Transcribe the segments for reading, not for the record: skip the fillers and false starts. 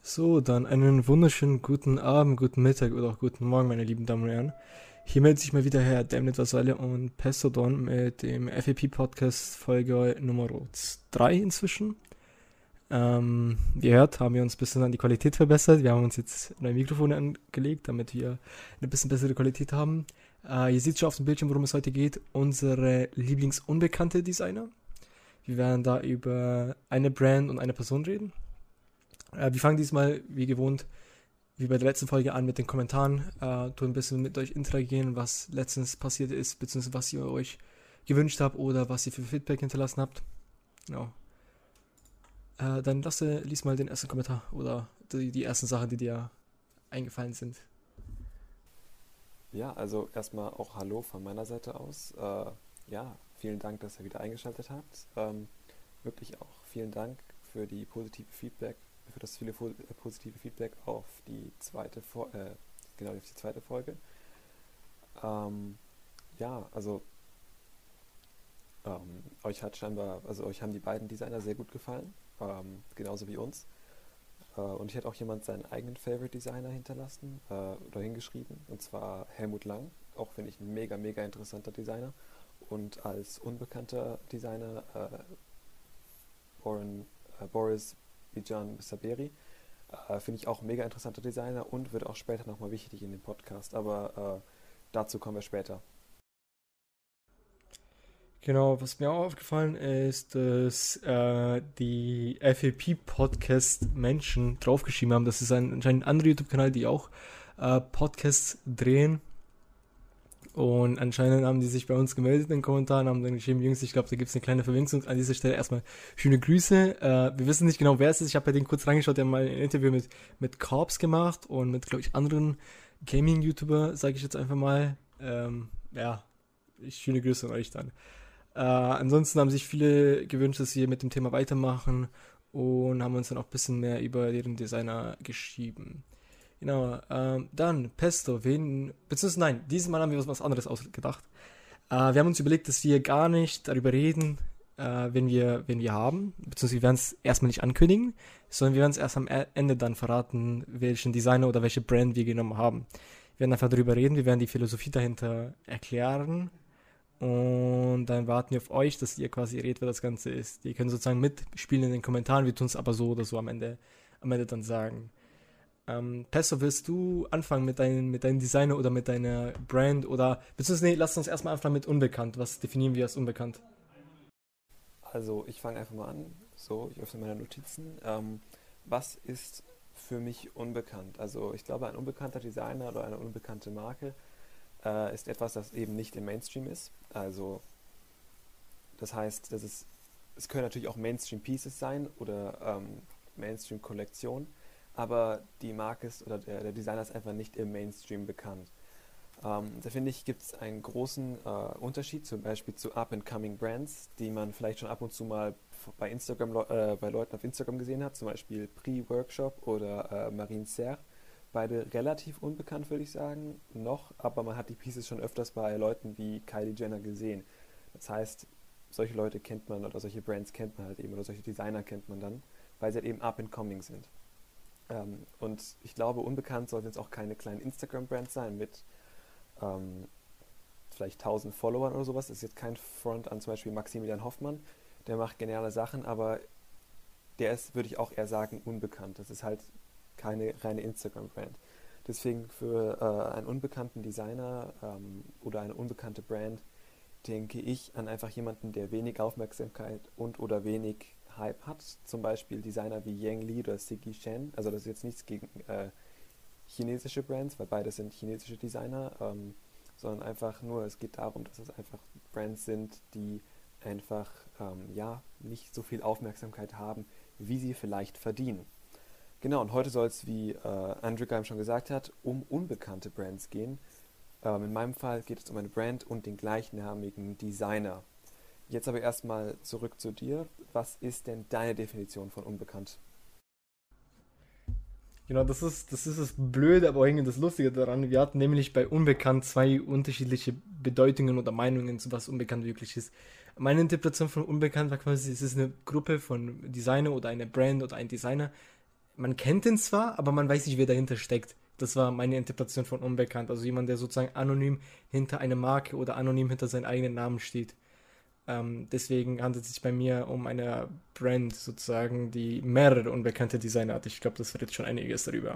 So, dann einen wunderschönen guten Abend, guten Mittag oder auch guten Morgen, meine lieben Damen und Herren. Hier meldet sich mal wieder Herr Demnit Vasile und Pestodon mit dem FAP-Podcast Folge Nummer 3 inzwischen. Wie ihr hört, haben wir uns ein bisschen an die Qualität verbessert. Wir haben uns jetzt neue Mikrofone angelegt, damit wir eine bisschen bessere Qualität haben. Ihr seht schon auf dem Bildschirm, worum es heute geht. Unsere Lieblingsunbekannte Designer. Wir werden da über eine Brand und eine Person reden. Wir fangen diesmal, wie gewohnt, wie bei der letzten Folge an mit den Kommentaren. Tun ein bisschen mit euch interagieren, was letztens passiert ist, beziehungsweise was ihr euch gewünscht habt oder was ihr für Feedback hinterlassen habt. Genau. Dann lies mal den ersten Kommentar oder die ersten Sachen, die dir eingefallen sind. Ja, also erstmal auch Hallo von meiner Seite aus. Ja, vielen Dank, dass ihr wieder eingeschaltet habt. Wirklich auch vielen Dank für die positive Feedback, für das viele positive Feedback auf die genau auf die zweite Folge. Ja, also euch haben die beiden Designer sehr gut gefallen, genauso wie uns. Und hier hat auch jemand seinen eigenen Favorite Designer hinterlassen oder hingeschrieben, und zwar Helmut Lang, auch finde ich ein mega, mega interessanter Designer. Und als unbekannter Designer Boris Bijan Saberi, finde ich auch ein mega interessanter Designer und wird auch später nochmal wichtig in dem Podcast, aber dazu kommen wir später. Genau, was mir auch aufgefallen ist, dass die FAP-Podcast-Menschen draufgeschrieben haben. Das ist anscheinend ein anderer YouTube-Kanal, die auch Podcasts drehen. Und anscheinend haben die sich bei uns gemeldet in den Kommentaren, haben dann geschrieben, Jungs, ich glaube, da gibt es eine kleine Verwechslung. An dieser Stelle erstmal schöne Grüße. Wir wissen nicht genau, wer es ist. Ich habe bei denen kurz reingeschaut, der hat mal ein Interview mit Korps gemacht und mit, glaube ich, anderen Gaming-YouTuber, sage ich jetzt einfach mal. Ja, schöne Grüße an euch dann. Ansonsten haben sich viele gewünscht, dass wir mit dem Thema weitermachen und haben uns dann auch ein bisschen mehr über deren Designer geschrieben. Genau, dann Pesto, beziehungsweise nein, dieses Mal haben wir was anderes ausgedacht. Wir haben uns überlegt, dass wir gar nicht darüber reden, wen wir haben, beziehungsweise wir werden es erstmal nicht ankündigen, sondern wir werden es erst am Ende dann verraten, welchen Designer oder welche Brand wir genommen haben. Wir werden einfach darüber reden, wir werden die Philosophie dahinter erklären und dann warten wir auf euch, dass ihr quasi redet, wer das Ganze ist. Ihr könnt sozusagen mitspielen in den Kommentaren, wir tun es aber so oder so am Ende dann sagen. Pesto, willst du anfangen mit deinem Designer oder mit deiner Brand oder, beziehungsweise, nee, lass uns erstmal anfangen mit unbekannt. Was definieren wir als unbekannt? Also ich fange einfach mal an. So, ich öffne meine Notizen. Was ist für mich unbekannt? Also ich glaube, ein unbekannter Designer oder eine unbekannte Marke ist etwas, das eben nicht im Mainstream ist. Also das heißt, es können natürlich auch Mainstream-Pieces sein oder Mainstream-Kollektionen, aber die Marke ist oder der Designer ist einfach nicht im Mainstream bekannt. Da finde ich, gibt es einen großen Unterschied zum Beispiel zu Up-and-Coming Brands, die man vielleicht schon ab und zu mal bei Instagram, bei Leuten auf Instagram gesehen hat, zum Beispiel Pre-Workshop oder Marine Serre. Beide relativ unbekannt, würde ich sagen, noch, aber man hat die Pieces schon öfters bei Leuten wie Kylie Jenner gesehen. Das heißt, solche Leute kennt man oder solche Brands kennt man halt eben oder solche Designer kennt man dann, weil sie halt eben Up-and-Coming sind. Und ich glaube, unbekannt sollten jetzt auch keine kleinen Instagram-Brands sein mit ähm, vielleicht 1000 Followern oder sowas. Das ist jetzt kein Front an zum Beispiel Maximilian Hoffmann. Der macht geniale Sachen, aber der ist, würde ich auch eher sagen, unbekannt. Das ist halt keine reine Instagram-Brand. Deswegen für einen unbekannten Designer oder eine unbekannte Brand denke ich an einfach jemanden, der wenig Aufmerksamkeit und oder wenig Hype hat. Zum Beispiel Designer wie Yang Li oder Siggy Shen. Also das ist jetzt nichts gegen chinesische Brands, weil beide sind chinesische Designer, sondern einfach nur, es geht darum, dass es einfach Brands sind, die einfach ja, nicht so viel Aufmerksamkeit haben, wie sie vielleicht verdienen. Genau, und heute soll es, wie Andrew Geim schon gesagt hat, um unbekannte Brands gehen. In meinem Fall geht es um eine Brand und den gleichnamigen Designer. Jetzt aber erstmal zurück zu dir. Was ist denn deine Definition von unbekannt? Genau, das ist das Blöde, aber auch irgendwie das Lustige daran. Wir hatten nämlich bei unbekannt zwei unterschiedliche Bedeutungen oder Meinungen, zu was unbekannt wirklich ist. Meine Interpretation von unbekannt war quasi, es ist eine Gruppe von Designer oder eine Brand oder ein Designer, man kennt ihn zwar, aber man weiß nicht, wer dahinter steckt. Das war meine Interpretation von unbekannt. Also jemand, der sozusagen anonym hinter einer Marke oder anonym hinter seinen eigenen Namen steht. Deswegen handelt es sich bei mir um eine Brand sozusagen, die mehrere unbekannte Designer hat. Ich glaube, das wird jetzt schon einiges darüber.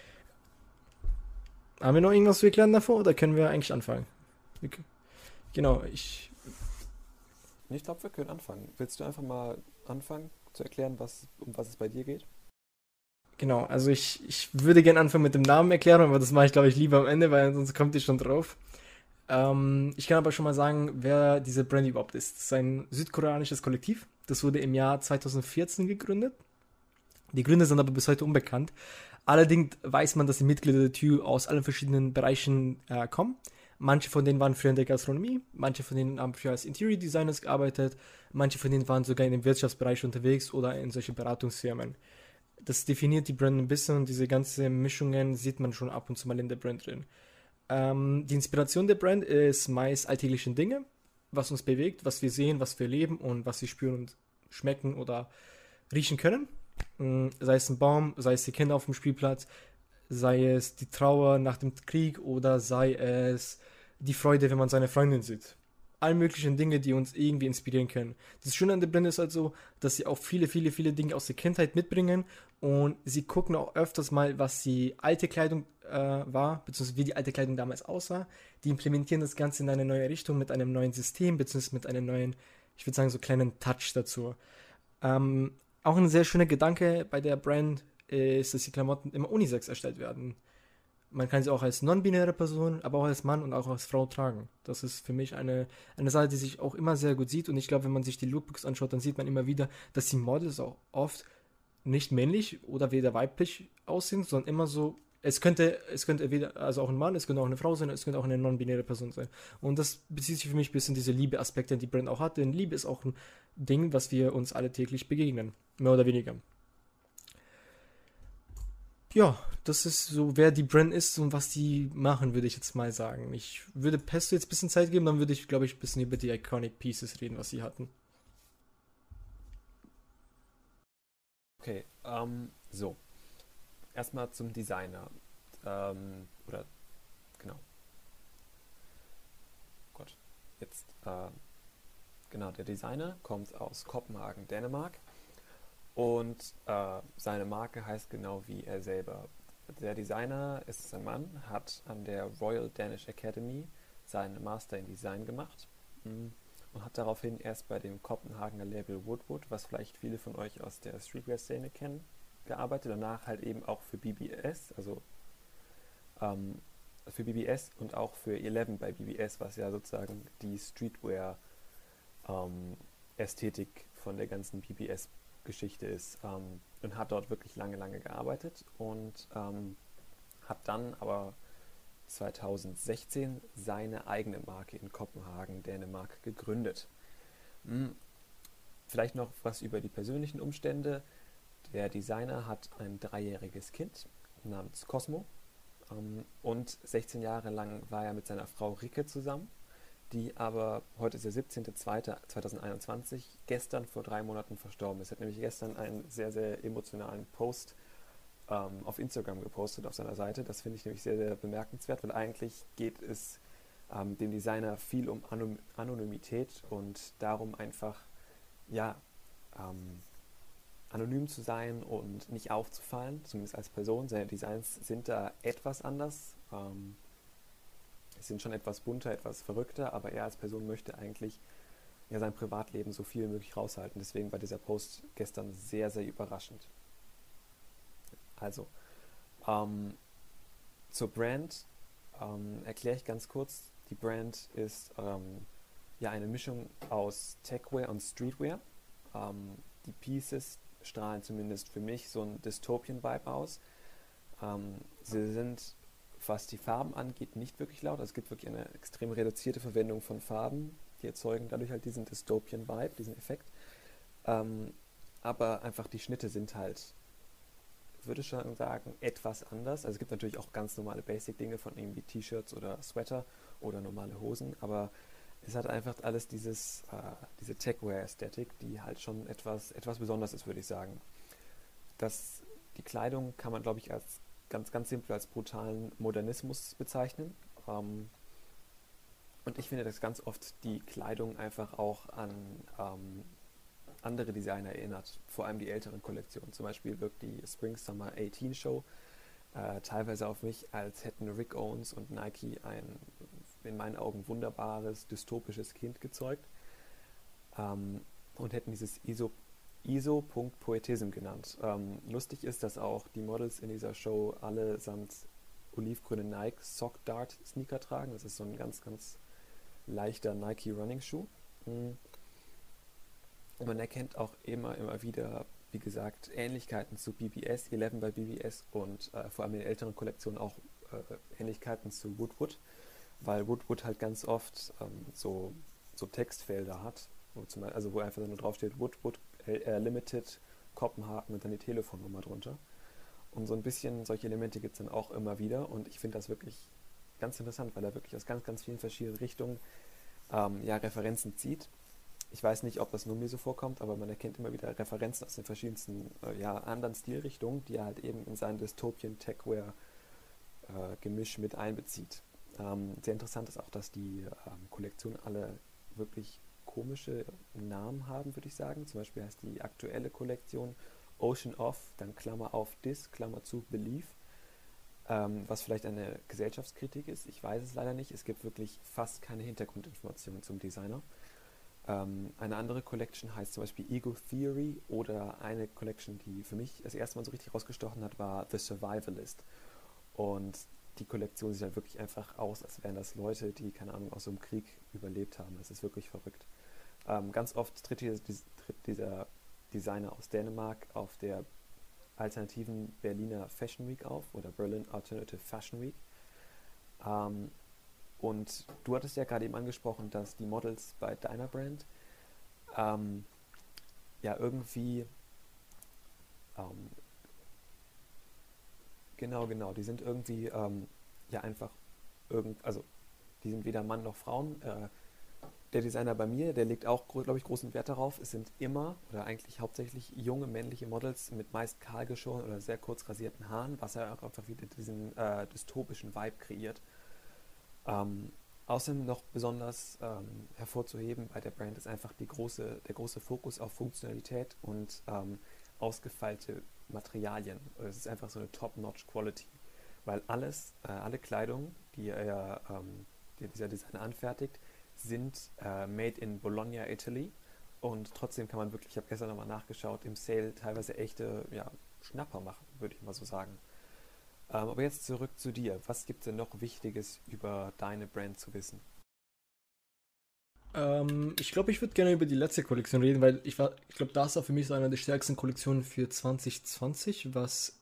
Haben wir noch irgendwas zu erklären davor oder können wir eigentlich anfangen? Genau, Ich glaube, wir können anfangen. Willst du einfach mal anfangen zu erklären, um was es bei dir geht? genau, also ich würde gerne anfangen mit dem Namen erklären, aber das mache ich, glaube ich, lieber am Ende, weil sonst kommt ihr schon drauf. Ich kann aber schon mal sagen, wer diese Brand überhaupt ist. Das ist ein südkoreanisches Kollektiv. Das wurde im Jahr 2014 gegründet. Die Gründer sind aber bis heute unbekannt. Allerdings weiß man, dass die Mitglieder der TÜ aus allen verschiedenen Bereichen kommen. Manche von denen waren früher in der Gastronomie, manche von denen haben früher als Interior Designers gearbeitet, manche von denen waren sogar in dem Wirtschaftsbereich unterwegs oder in solche Beratungsfirmen. Das definiert die Brand ein bisschen und diese ganzen Mischungen sieht man schon ab und zu mal in der Brand drin. Die Inspiration der Brand ist meist alltägliche Dinge, was uns bewegt, was wir sehen, was wir leben und was wir spüren und schmecken oder riechen können. Sei es ein Baum, sei es die Kinder auf dem Spielplatz, sei es die Trauer nach dem Krieg oder sei es die Freude, wenn man seine Freundin sieht. All möglichen Dinge, die uns irgendwie inspirieren können. Das Schöne an der Blinde ist halt so, dass sie auch viele Dinge aus der Kindheit mitbringen und sie gucken auch öfters mal, was die alte Kleidung war, beziehungsweise wie die alte Kleidung damals aussah. Die implementieren das Ganze in eine neue Richtung mit einem neuen System, beziehungsweise mit einem neuen, ich würde sagen, so kleinen Touch dazu. Ähm, Auch ein sehr schöner Gedanke bei der Brand ist, dass die Klamotten immer unisex erstellt werden. Man kann sie auch als non-binäre Person, aber auch als Mann und auch als Frau tragen. Das ist für mich eine Sache, die sich auch immer sehr gut sieht. Und ich glaube, wenn man sich die Lookbooks anschaut, dann sieht man immer wieder, dass die Models auch oft nicht männlich oder weder weiblich aussehen, sondern immer so. Es könnte entweder, also auch ein Mann, es könnte auch eine Frau sein, es könnte auch eine non-binäre Person sein. Und das bezieht sich für mich ein bisschen diese Liebe-Aspekte, die Brand auch hat. Denn Liebe ist auch ein Ding, was wir uns alle täglich begegnen. Mehr oder weniger. Ja, das ist so, wer die Brand ist und was die machen, würde ich jetzt mal sagen. Ich würde Pesto jetzt ein bisschen Zeit geben, dann würde ich, glaube ich, ein bisschen über die Iconic Pieces reden, was sie hatten. Okay, so. Erstmal zum Designer. Oder, genau, Gott. Jetzt, genau, der Designer kommt aus Kopenhagen, Dänemark. Und seine Marke heißt genau wie er selber. Der Designer ist ein Mann, hat an der Royal Danish Academy seinen Master in Design gemacht und hat daraufhin erst bei dem Kopenhagener Label Woodwood, was vielleicht viele von euch aus der Streetwear-Szene kennen, gearbeitet. Danach halt eben auch für BBS, also ähm, für BBS und auch für 11 bei BBS, was ja sozusagen die Streetwear-Ästhetik von der ganzen BBS-Geschichte ist. Und hat dort wirklich lange gearbeitet und hat dann aber 2016 seine eigene Marke in Kopenhagen, Dänemark, gegründet. Hm, Vielleicht noch was über die persönlichen Umstände. Der Designer hat ein 3-jähriges Kind namens Cosmo und 16 Jahre lang war er mit seiner Frau Ricke zusammen, die aber, heute ist der 17.02.2021, gestern vor 3 Monaten verstorben ist. Er hat nämlich gestern einen sehr emotionalen Post auf Instagram gepostet auf seiner Seite. Das finde ich nämlich sehr bemerkenswert, weil eigentlich geht es dem Designer viel um Anonymität und darum einfach, ja, ähm, anonym zu sein und nicht aufzufallen, zumindest als Person. Seine Designs sind da etwas anders. Sind schon etwas bunter, etwas verrückter, aber er als Person möchte eigentlich ja sein Privatleben so viel wie möglich raushalten. Deswegen war dieser Post gestern sehr überraschend. Also, ähm, zur Brand erkläre ich ganz kurz. Die Brand ist ja eine Mischung aus Techwear und Streetwear. Die Pieces strahlen zumindest für mich so einen Dystopian-Vibe aus. Sie sind, was die Farben angeht, nicht wirklich laut. Also es gibt wirklich eine extrem reduzierte Verwendung von Farben. Die erzeugen dadurch halt diesen Dystopian-Vibe, diesen Effekt. Aber einfach die Schnitte sind halt, würde ich schon sagen, etwas anders. Also es gibt natürlich auch ganz normale Basic-Dinge von irgendwie T-Shirts oder Sweater oder normale Hosen, aber es hat einfach alles diese Techwear-Ästhetik, die halt schon etwas Besonderes ist, würde ich sagen. Das Die Kleidung kann man, glaube ich, als ganz, ganz simpel als brutalen Modernismus bezeichnen. Und ich finde, dass ganz oft die Kleidung einfach auch an andere Designer erinnert, vor allem die älteren Kollektionen. Zum Beispiel wirkt die Spring Summer 18 Show teilweise auf mich, als hätten Rick Owens und Nike ein in meinen Augen wunderbares, dystopisches Kind gezeugt und hätten dieses ISO.Poetism genannt. Lustig ist, dass auch die Models in dieser Show allesamt olivgrüne Nike Sock Dart Sneaker tragen. Das ist so ein ganz, ganz leichter Nike Running Schuh. Und man erkennt auch immer wieder, wie gesagt, Ähnlichkeiten zu BBS, 11 bei BBS und vor allem in den älteren Kollektionen auch Ähnlichkeiten zu Woodwood, weil Woodwood halt ganz oft so Textfelder hat, wo einfach nur draufsteht Woodwood Limited Kopenhagen und dann die Telefonnummer drunter. Und so ein bisschen solche Elemente gibt es dann auch immer wieder und ich finde das wirklich ganz interessant, weil er wirklich aus ganz, ganz vielen verschiedenen Richtungen Referenzen zieht. Ich weiß nicht, ob das nur mir so vorkommt, aber man erkennt immer wieder Referenzen aus den verschiedensten anderen Stilrichtungen, die er halt eben in seinen Dystopien Techwear Gemisch mit einbezieht. Sehr interessant ist auch, dass die Kollektionen alle wirklich komische Namen haben, würde ich sagen. Zum Beispiel heißt die aktuelle Kollektion Ocean Off, dann Klammer auf Dis, Klammer zu Belief, was vielleicht eine Gesellschaftskritik ist. Ich weiß es leider nicht. Es gibt wirklich fast keine Hintergrundinformationen zum Designer. Eine andere Collection heißt zum Beispiel Ego Theory oder eine Collection, die für mich das erste Mal so richtig rausgestochen hat, war The Survivalist. Und die Kollektion sieht halt wirklich einfach aus, als wären das Leute, die, keine Ahnung, aus so einem Krieg überlebt haben. Das ist wirklich verrückt. Ganz oft tritt dieser Designer aus Dänemark auf der alternativen Berliner Fashion Week auf oder Berlin Alternative Fashion Week. Und du hattest ja gerade eben angesprochen, dass die Models bei deiner Brand irgendwie genau, die sind irgendwie also die sind weder Mann noch Frauen. Der Designer bei mir, der legt auch, glaube ich, großen Wert darauf. Es sind immer oder eigentlich hauptsächlich junge männliche Models mit meist kahlgeschoren oder sehr kurz rasierten Haaren, was ja auch einfach wieder diesen dystopischen Vibe kreiert. Außerdem noch besonders hervorzuheben bei der Brand ist einfach der große Fokus auf Funktionalität und ausgefeilte Materialien. Es ist einfach so eine Top-Notch Quality, weil alle Kleidung, die dieser Designer anfertigt, sind made in Bologna, Italy und trotzdem kann man wirklich, ich habe gestern nochmal nachgeschaut, im Sale teilweise echte Schnapper machen, würde ich mal so sagen. Aber jetzt zurück zu dir. Was gibt es denn noch Wichtiges über deine Brand zu wissen? Ich glaube, ich würde gerne über die letzte Kollektion reden, weil ich glaube, das war für mich so eine der stärksten Kollektionen für 2020,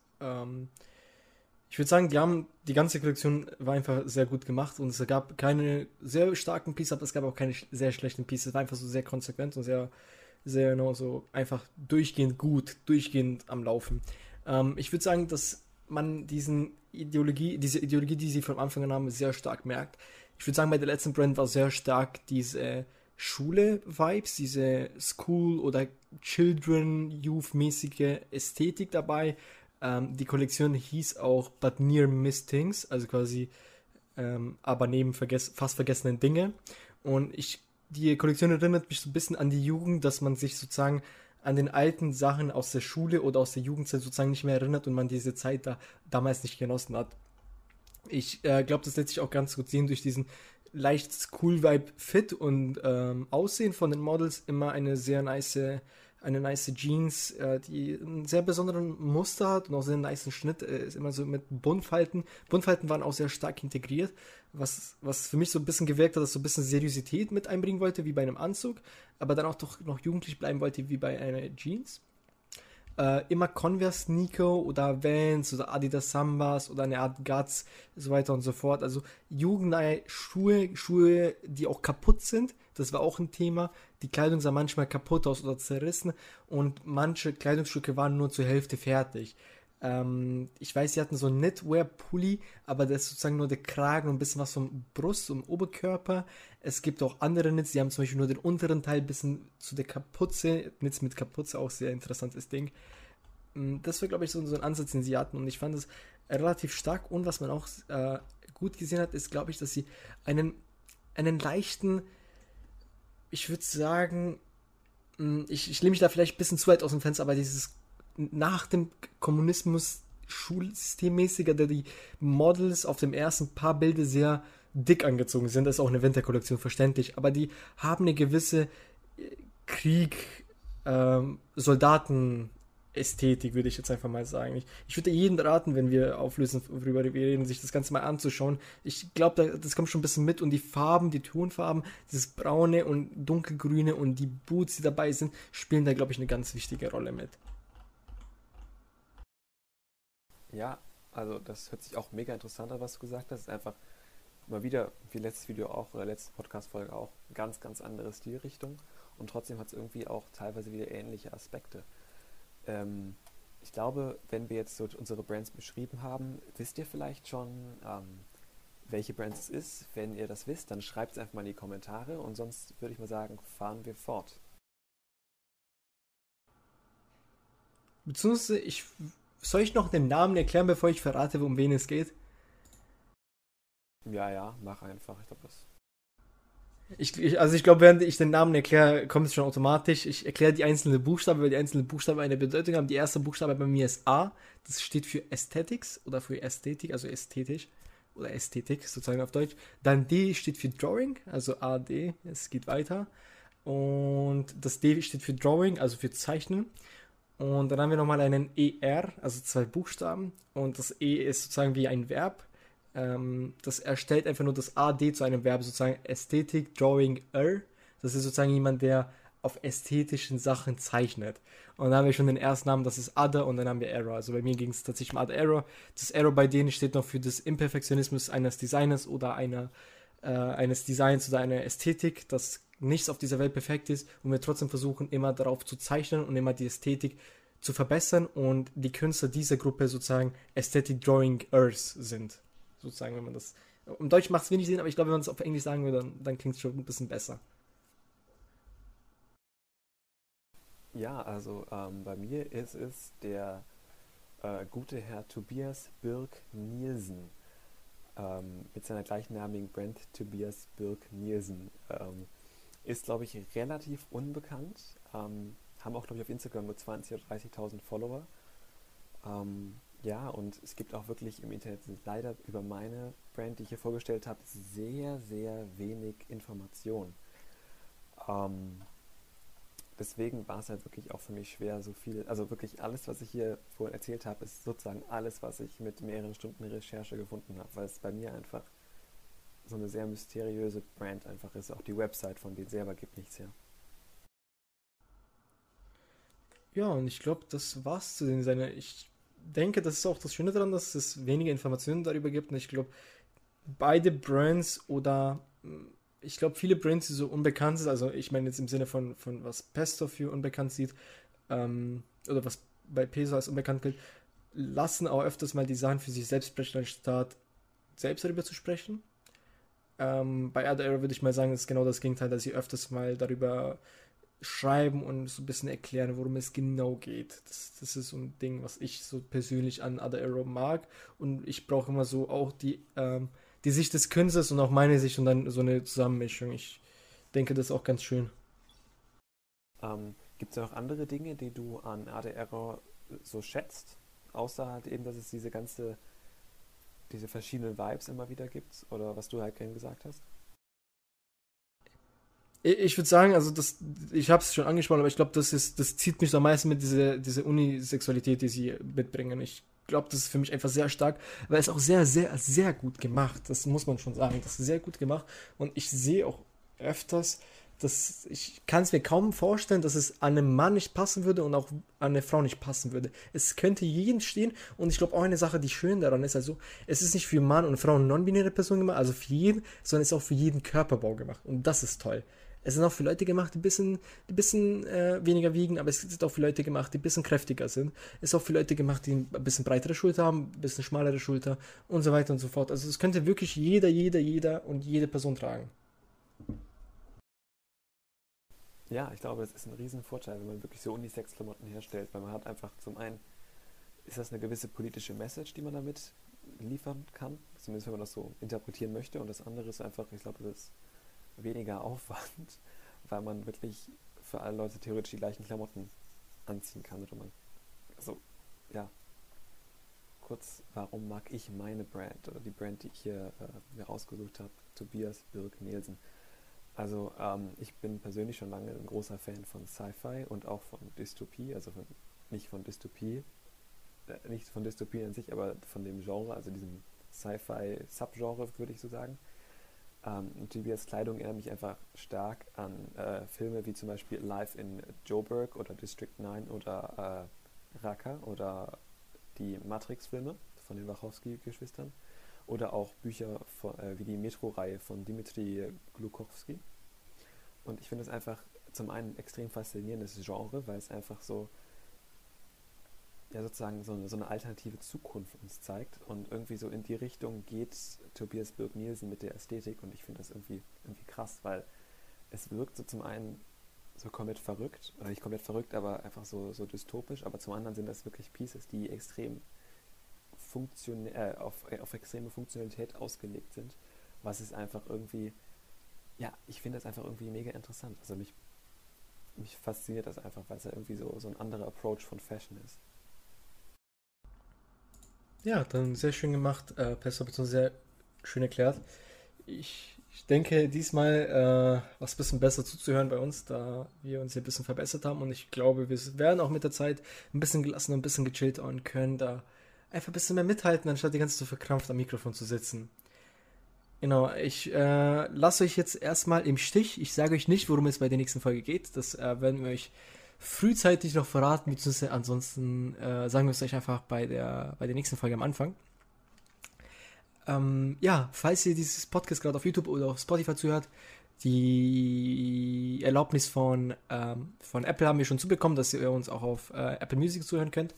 ich würde sagen, die ganze Kollektion war einfach sehr gut gemacht und es gab keine sehr starken Pieces, aber es gab auch keine sehr schlechten Pieces. Es war einfach so sehr konsequent und sehr, sehr genau so einfach durchgehend gut, durchgehend am Laufen. Ich würde sagen, dass man diese Ideologie, die sie von Anfang an haben, sehr stark merkt. Ich würde sagen, bei der letzten Brand war sehr stark diese Schule-Vibes, diese School- oder Children-Youth-mäßige Ästhetik dabei. Die Kollektion hieß auch But Near Missed Things, also quasi aber neben fast vergessenen Dinge. Und die Kollektion erinnert mich so ein bisschen an die Jugend, dass man sich sozusagen an den alten Sachen aus der Schule oder aus der Jugendzeit sozusagen nicht mehr erinnert und man diese Zeit damals nicht genossen hat. Ich glaube, das lässt sich auch ganz gut sehen durch diesen leicht School-Vibe Fit und Aussehen von den Models. Immer eine nice Jeans, die einen sehr besonderen Muster hat und auch sehr nice Schnitt, ist immer so mit Buntfalten. Buntfalten waren auch sehr stark integriert, was für mich so ein bisschen gewirkt hat, dass so ein bisschen Seriosität mit einbringen wollte, wie bei einem Anzug, aber dann auch doch noch jugendlich bleiben wollte, wie bei einer Jeans. Immer Converse-Sneaker oder Vans oder Adidas Sambas oder eine Art Guts, so weiter und so fort. Also jugendnahe Schuhe, die auch kaputt sind. Das war auch ein Thema. Die Kleidung sah manchmal kaputt aus oder zerrissen und manche Kleidungsstücke waren nur zur Hälfte fertig. Ich weiß, sie hatten so einen Knitwear-Pulli, aber das ist sozusagen nur der Kragen und ein bisschen was vom Brust und Oberkörper. Es gibt auch andere Knits, die haben zum Beispiel nur den unteren Teil ein bisschen zu der Kapuze. Knits mit Kapuze, auch sehr interessantes Ding. Das war, glaube ich, so ein Ansatz, den sie hatten. Und ich fand es relativ stark. Und was man auch gut gesehen hat, ist, glaube ich, dass sie einen, einen leichten, ich würde sagen, ich lehne mich da vielleicht ein bisschen zu weit aus dem Fenster, aber dieses nach dem Kommunismus Schulsystemmäßiger, der die Models auf dem ersten paar Bilder sehr dick angezogen sind, das ist auch eine Winterkollektion verständlich, aber die haben eine gewisse Krieg, Soldaten Ästhetik, würde ich jetzt einfach mal sagen. Ich würde jedem raten, wenn wir auflösen, worüber wir reden, sich das Ganze mal anzuschauen. Ich glaube, das kommt schon ein bisschen mit und die Farben, die Tonfarben, dieses braune und dunkelgrüne und die Boots, die dabei sind, spielen da, glaube ich, eine ganz wichtige Rolle mit. Ja, also das hört sich auch mega interessant an, was du gesagt hast. Es ist einfach mal wieder, wie letztes Video auch oder letzte Podcast-Folge auch, ganz, ganz andere Stilrichtung. Und trotzdem hat es irgendwie auch teilweise wieder ähnliche Aspekte. Ähm, Ich glaube, wenn wir jetzt so unsere Brands beschrieben haben, wisst ihr vielleicht schon, welche Brands es ist. Wenn ihr das wisst, dann schreibt es einfach mal in die Kommentare und sonst würde ich mal sagen, fahren wir fort. Beziehungsweise, soll ich noch den Namen erklären, bevor ich verrate, um wen es geht? Ja, ja, mach einfach. Ich glaube, das. Also ich glaube, während ich den Namen erkläre, kommt es schon automatisch. Ich erkläre die einzelnen Buchstaben, weil die einzelnen Buchstaben eine Bedeutung haben. Die erste Buchstabe bei mir ist A. Das steht für Aesthetics oder für Ästhetik, also ästhetisch oder Ästhetik sozusagen auf Deutsch. Dann D steht für Drawing, also A D. Es geht weiter. Und das D steht für Drawing, also für Zeichnen. Und dann haben wir nochmal einen ER, also zwei Buchstaben. Und das E ist sozusagen wie ein Verb. Das erstellt einfach nur das AD zu einem Verb, sozusagen Ästhetik, Drawing, Das ist sozusagen jemand, der auf ästhetischen Sachen zeichnet. Und dann haben wir schon den ersten Namen, das ist Other und dann haben wir Error. Also bei mir ging es tatsächlich um Other Error. Das Error bei denen steht noch für das Imperfektionismus eines Designers oder eines Designs oder einer Ästhetik, dass nichts auf dieser Welt perfekt ist und wir trotzdem versuchen, immer darauf zu zeichnen und immer die Ästhetik zu verbessern und die Künstler dieser Gruppe sozusagen Aesthetic Drawing Earth sind. Sozusagen, wenn man das. Im Deutsch macht es wenig Sinn, aber ich glaube, wenn man es auf Englisch sagen würde, dann klingt es schon ein bisschen besser. Ja, also bei mir ist es der gute Herr Tobias Birk Nielsen mit seiner gleichnamigen Brand Tobias Birk Nielsen. Ist, glaube ich, relativ unbekannt. Haben auch, glaube ich, auf Instagram nur 20.000 oder 30.000 Follower. Ja, und es gibt auch wirklich im Internet leider über meine Brand, die ich hier vorgestellt habe, sehr, sehr wenig Information. Ähm, Deswegen war es halt wirklich auch für mich schwer, so viel, also wirklich alles, was ich hier vorhin erzählt habe, ist sozusagen alles, was ich mit mehreren Stunden Recherche gefunden habe, weil es bei mir einfach so eine sehr mysteriöse Brand einfach ist. Auch die Website von denen selber gibt nichts her. Ja, und ich glaube, das war's zu den Designer. Ich denke, das ist auch das Schöne daran, dass es weniger Informationen darüber gibt. Und ich glaube, beide Brands oder ich glaube, viele Brands, die so unbekannt sind, also ich meine jetzt im Sinne von was Pesto für unbekannt sieht, oder was bei Peso als unbekannt gilt, lassen auch öfters mal die Sachen für sich selbst sprechen, anstatt selbst darüber zu sprechen. Bei Other Arrow würde ich mal sagen, ist genau das Gegenteil, dass sie öfters mal darüber schreiben und so ein bisschen erklären, worum es genau geht. Das ist so ein Ding, was ich so persönlich an Other Arrow mag. Und ich brauche immer so auch die Sicht des Künstlers und auch meine Sicht und dann so eine Zusammenmischung. Ich denke, das ist auch ganz schön. Gibt es noch andere Dinge, die du an ADR so schätzt? Außer halt eben, dass es diese verschiedenen Vibes immer wieder gibt? Oder was du halt eben gesagt hast? Ich würde sagen, also ich habe es schon angesprochen, aber ich glaube, das zieht mich so am meisten mit dieser Unisexualität, die sie mitbringen. Ich glaube, das ist für mich einfach sehr stark, weil es auch sehr, sehr, sehr gut gemacht. Das muss man schon sagen. Das ist sehr gut gemacht. Und ich sehe auch öfters, dass ich kann es mir kaum vorstellen, dass es an einen Mann nicht passen würde und auch an eine Frau nicht passen würde. Es könnte jeden stehen und ich glaube auch eine Sache, die schön daran ist, also es ist nicht für Mann und Frau und non-binäre Personen gemacht, also für jeden, sondern es ist auch für jeden Körperbau gemacht und das ist toll. Es sind auch für Leute gemacht, die ein bisschen weniger wiegen, aber es ist auch für Leute gemacht, die ein bisschen kräftiger sind. Es ist auch für Leute gemacht, die ein bisschen breitere Schulter haben, ein bisschen schmalere Schulter und so weiter und so fort. Also es könnte wirklich jeder und jede Person tragen. Ja, ich glaube, es ist ein Riesenvorteil, wenn man wirklich so Unisex-Klamotten herstellt, weil man hat einfach zum einen ist das eine gewisse politische Message, die man damit liefern kann, zumindest wenn man das so interpretieren möchte. Und das andere ist einfach, ich glaube, das ist weniger Aufwand, weil man wirklich für alle Leute theoretisch die gleichen Klamotten anziehen kann. Oder man, also, ja, kurz, warum mag ich meine Brand oder die Brand, die ich hier mir rausgesucht habe, Tobias Birk Nielsen. Also ich bin persönlich schon lange ein großer Fan von Sci-Fi und auch von Dystopie, also nicht von Dystopie, nicht von Dystopie an sich, aber von dem Genre, also diesem Sci-Fi-Subgenre, würde ich so sagen. Und Tobias Kleidung erinnert mich einfach stark an Filme wie zum Beispiel Live in Joburg oder District 9 oder Raqqa oder die Matrix-Filme von den Wachowski-Geschwistern oder auch Bücher wie die Metro-Reihe von Dmitri Glukowski. Und ich finde es einfach zum einen extrem faszinierendes Genre, weil es einfach so, ja sozusagen so eine alternative Zukunft uns zeigt und irgendwie so in die Richtung geht Tobias Birk Nielsen mit der Ästhetik und ich finde das irgendwie krass, weil es wirkt so zum einen so komplett verrückt, oder nicht komplett verrückt, aber einfach so dystopisch, aber zum anderen sind das wirklich Pieces, die extrem auf extreme Funktionalität ausgelegt sind, was ist einfach irgendwie, ja, ich finde das einfach irgendwie mega interessant. Also mich fasziniert das einfach, weil es ja irgendwie so ein anderer Approach von Fashion ist. Ja, dann sehr schön gemacht, Pestor, beziehungsweise sehr schön erklärt. Ich denke, diesmal war es ein bisschen besser zuzuhören bei uns, da wir uns hier ein bisschen verbessert haben. Und ich glaube, wir werden auch mit der Zeit ein bisschen gelassen und ein bisschen gechillt und können da einfach ein bisschen mehr mithalten, anstatt die ganze Zeit so verkrampft am Mikrofon zu sitzen. Genau, ich lasse euch jetzt erstmal im Stich. Ich sage euch nicht, worum es bei der nächsten Folge geht. Das werden wir euch frühzeitig noch verraten, beziehungsweise ansonsten sagen wir es euch einfach bei der nächsten Folge am Anfang. Ja, falls ihr dieses Podcast gerade auf YouTube oder auf Spotify zuhört, die Erlaubnis von Apple haben wir schon zubekommen, dass ihr uns auch auf Apple Music zuhören könnt.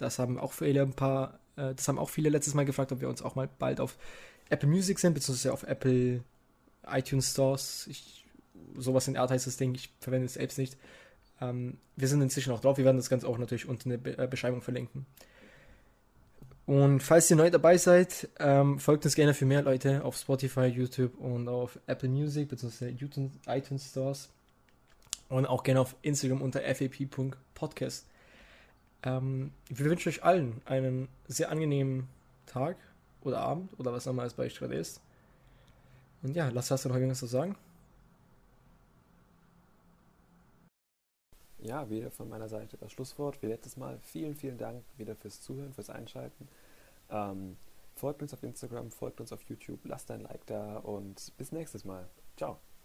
Das haben auch viele letztes Mal gefragt, ob wir uns auch mal bald auf Apple Music sind, beziehungsweise auf Apple iTunes Stores. Sowas in der Art heißt das Ding, ich verwende es selbst nicht. Wir sind inzwischen auch drauf, wir werden das Ganze auch natürlich unten in der Beschreibung verlinken. Und falls ihr neu dabei seid, folgt uns gerne für mehr Leute auf Spotify, YouTube und auf Apple Music bzw. iTunes Stores und auch gerne auf Instagram unter fap.podcast. Wir wünschen euch allen einen sehr angenehmen Tag oder Abend oder was auch immer es bei euch gerade ist. Und ja, hast du noch irgendwas zu sagen? Ja, wieder von meiner Seite das Schlusswort. Wie letztes Mal, vielen Dank wieder fürs Zuhören, fürs Einschalten. Ähm, Folgt uns auf Instagram, folgt uns auf YouTube, lasst ein Like da und bis nächstes Mal. Ciao.